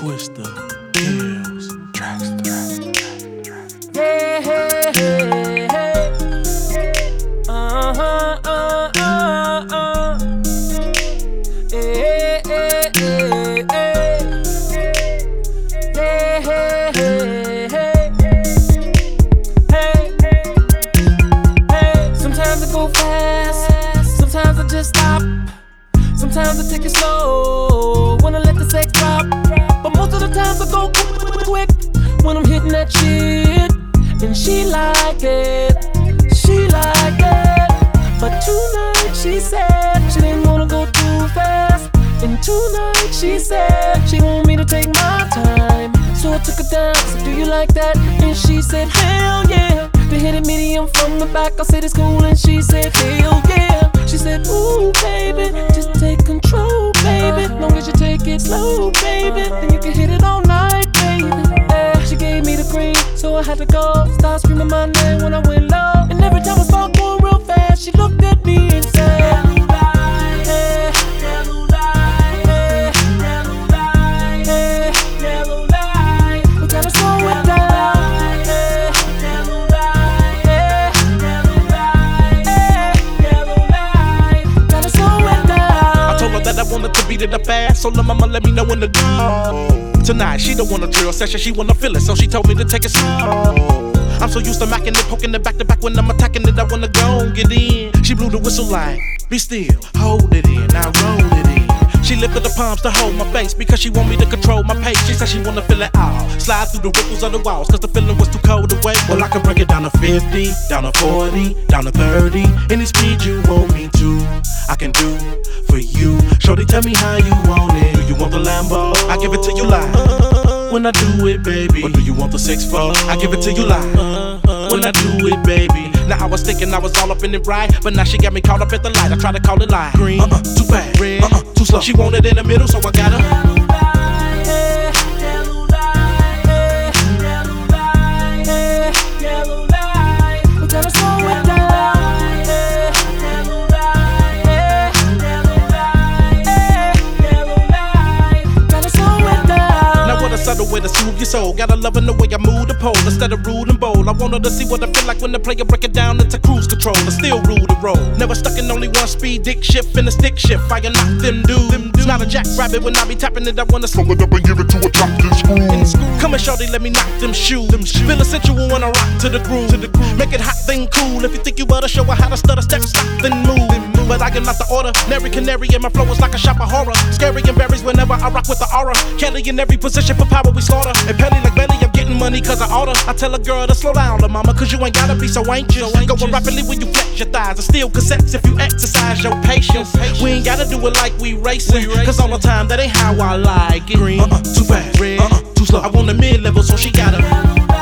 Twister, Kills, Traxster. Hey, hey, hey, hey. Hey, hey, hey, hey. Hey, hey, hey, hey. Hey, hey. Sometimes I go fast, sometimes I just stop. Sometimes I take it slow, wanna let the sex drop. But most of the times I go quick when I'm hitting that shit. And she like it, she like it. But tonight she said she didn't wanna go too fast. And tonight she said she want me to take my time. So I took her down, said do you like that? And she said hell yeah. They hit it medium from the back, I said it's cool. And she said hell yeah. She said ooh baby, just take control baby. Long as you take it slow baby, then you can hit it all night baby. She gave me the green, so I had to go. Start screaming my name when I went low. And every time I start going real fast, she looked at me and said we gotta slow it down. Gotta slow it down. I told her that I wanted to beat it up fast, so lil' mama let me know when to do. Tonight, she don't want a drill session, she wanna feel it, so she told me to take it slow. I'm so used to macking it, poking it back to back when I'm attacking it, I wanna go and get in. She blew the whistle like, be still, hold it in, now roll it in. She lifted the palms to hold my face because she want me to control my pace. She said she wanna feel it out, slide through the ripples of the walls cause the feeling was too cold to wait. Well, I can break it down to 50, down to 40, down to 30. Any speed you want me to, I can do for you. Shorty, tell me how you want it. Do you want the Lambo? I give it to you live. When I do it, baby. Or do you want the 6'4"? I give it to you live. When I do it, baby. Now I was thinking I was all up in it right, but now she got me caught up at the light. I try to call it light. Green, too fast. Red, too slow. She want it in the middle, so I gotta. We gotta slow it down. Subtle way to soothe your soul. Gotta love in the way I move the pole instead of rude and bold. I want her to see what I feel like when the player break it down into cruise control. I still rule the road. Never stuck in only one speed, dick shift and a stick shift. I knock them dudes. Not a jackrabbit when I be tapping it. I wanna slow it up and give it to a chocolate screw. Come and shorty, let me knock them shoes. Feel a sensual when I rock to the groove. Make it hot, then cool. If you think you better show her how to stutter, step, stop, then move. But I am not the order. Nary canary and my flow is like a shop of horror. Scary and berries whenever I rock with the aura. Kelly in every position for power we slaughter. And Pelly like Belly, I'm getting money cause I order. I tell a girl to slow down, la mama, cause you ain't gotta be so anxious. Going rapidly when you flex your thighs. And steal cassettes if you exercise your patience. We ain't gotta do it like we racing. Cause all the time that ain't how I like it. Green, too fast. Red, too slow. I want a mid-level so she gotta.